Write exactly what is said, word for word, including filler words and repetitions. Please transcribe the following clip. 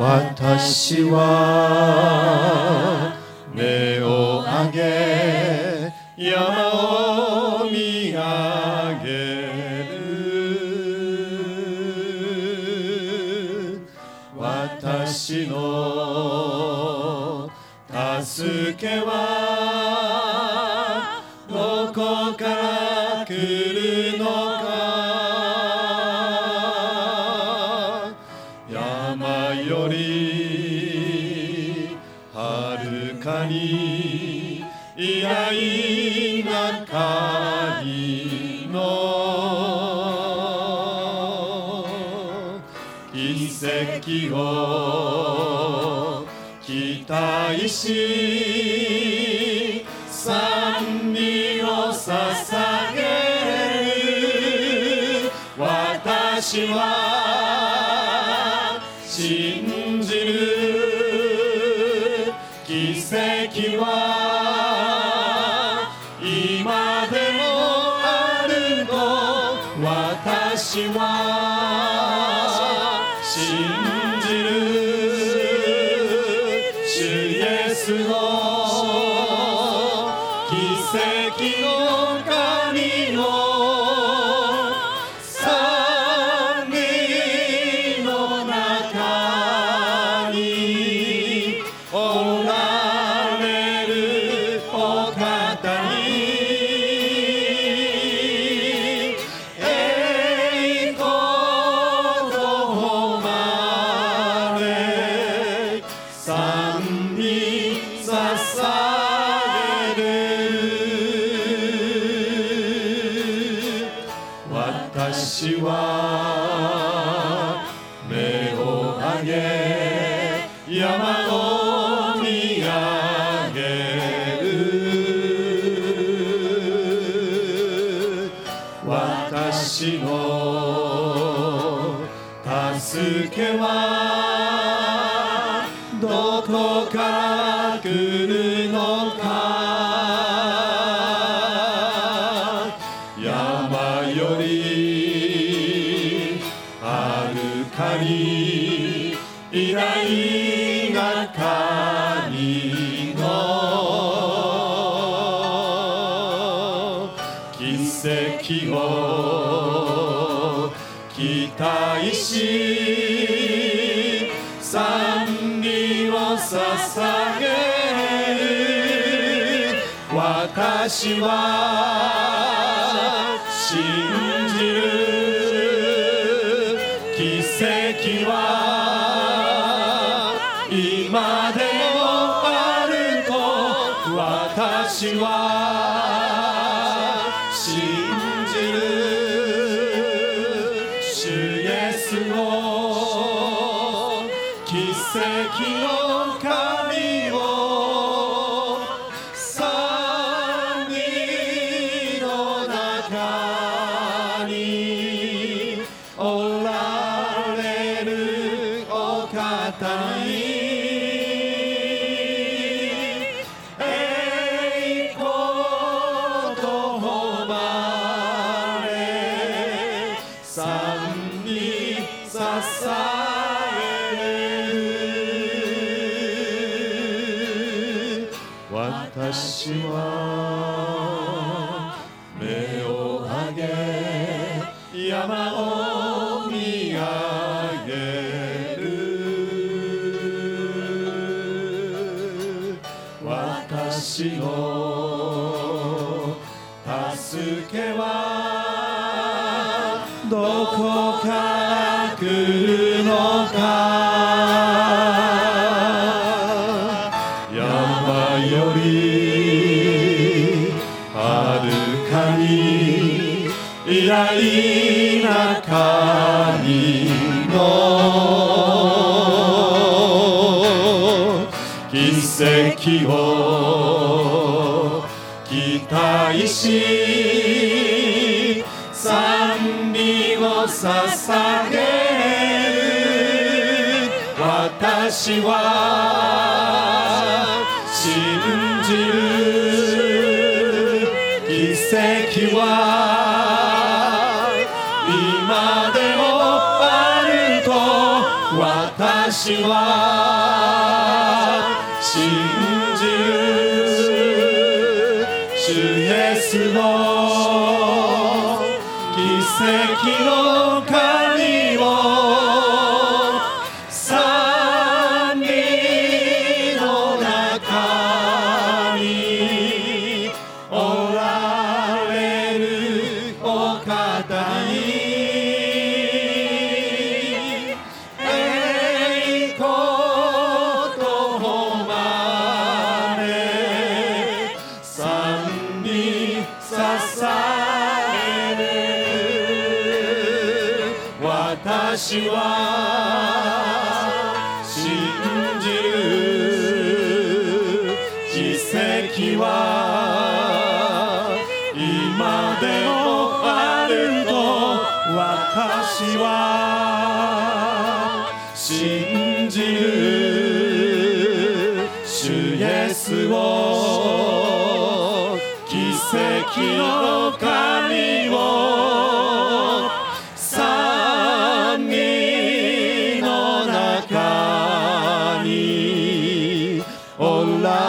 私は目を上げ山を見上げる。私の助けはどこから来るのか。山よりはるかに偉大な神の奇跡を期待し賛美を捧げる。私は信じる。奇跡は今でもあるの。私は信じる。主イエスの奇跡の神の賛美の中におられるお方に栄光と誉れ賛美捧げる。私は目を上げ山を見上げる。私の助けはどこから来るのか。山よりはるかに偉大な神の奇跡を期待し賛美を捧げる。私は信じる。奇跡は今でもあると。私は信じる。主イエスの奇跡の神を賛美の中におられるお方に栄光と誉れ賛美捧げる。私は目を上げ山を見上げる。私の助けはどこから来るのか。山よりはるかに偉大な神の奇跡を期待し賛美を捧げる。私は信じる。奇跡は今でもあると。私私は信じる主イエスを奇跡の神を三人の中におられるお方に栄光と誉れ賛美捧げる私は信じる奇跡は今でもあると私は信じる主イエスを奇跡の神を三人の中におら